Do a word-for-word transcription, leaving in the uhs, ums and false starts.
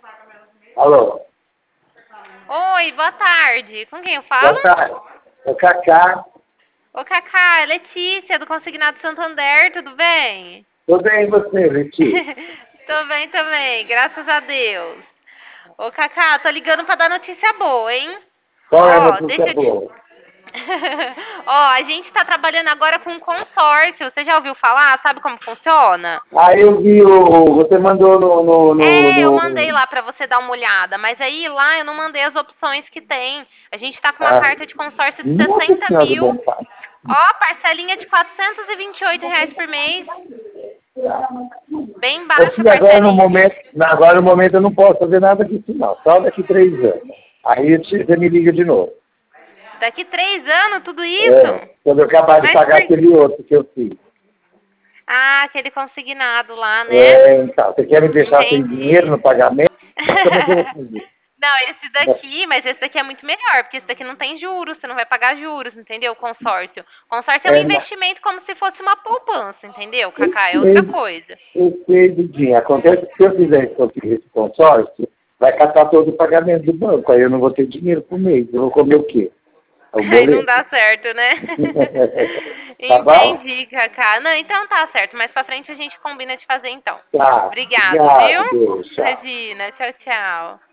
Alô? Oi, boa tarde. Com quem eu falo? Boa tarde. É o Cacá. Ô, Cacá, é Letícia, do Consignado Santander, tudo bem? Tudo bem e você, Letícia? Tô bem também, graças a Deus. Ô, Cacá, tô ligando pra dar notícia boa, hein? Qual é a Ó, notícia deixa eu te... boa? Ó, a gente tá trabalhando agora com consórcio. Você já ouviu falar? Sabe como funciona? Aí eu vi o... Você mandou no... no, no, É, eu no... mandei lá pra você dar uma olhada, mas aí lá eu não mandei as opções que tem. A gente tá com uma Ah, carta de consórcio de nossa sessenta Senhora do mil. Bom Pai. Ó, parcelinha de quatrocentos e vinte e oito reais por mês. Bem Ô, baixa a filho, agora no parcelinha. momento... Agora no momento eu não posso fazer nada disso não. Só daqui três anos. Aí você me liga de novo. Daqui três anos, tudo É, isso? quando eu acabar de Mas pagar por... aquele outro que eu fiz. Ah, aquele consignado lá, né? É, então, você quer me deixar sem dinheiro Entendi. no pagamento? Como é que eu vou fazer? Não, esse daqui, mas esse daqui é muito melhor, porque esse daqui não tem juros, você não vai pagar juros, entendeu? Consórcio. Consórcio é um É, mas investimento como se fosse uma poupança, entendeu, eu Cacá? É outra sei, coisa. eu sei, Dudinha. Acontece que se eu fizer esse esse consórcio, vai catar todo o pagamento do banco. Aí eu não vou ter dinheiro por mês. Eu vou comer o quê? O Aí não boleto? dá certo, né? Tá bom? Entendi, Cacá. Não, então tá certo. Mais pra frente a gente combina de fazer então. Tá. Obrigado, viu? Obrigado, Deus. Tchau. Imagina. Tchau, tchau.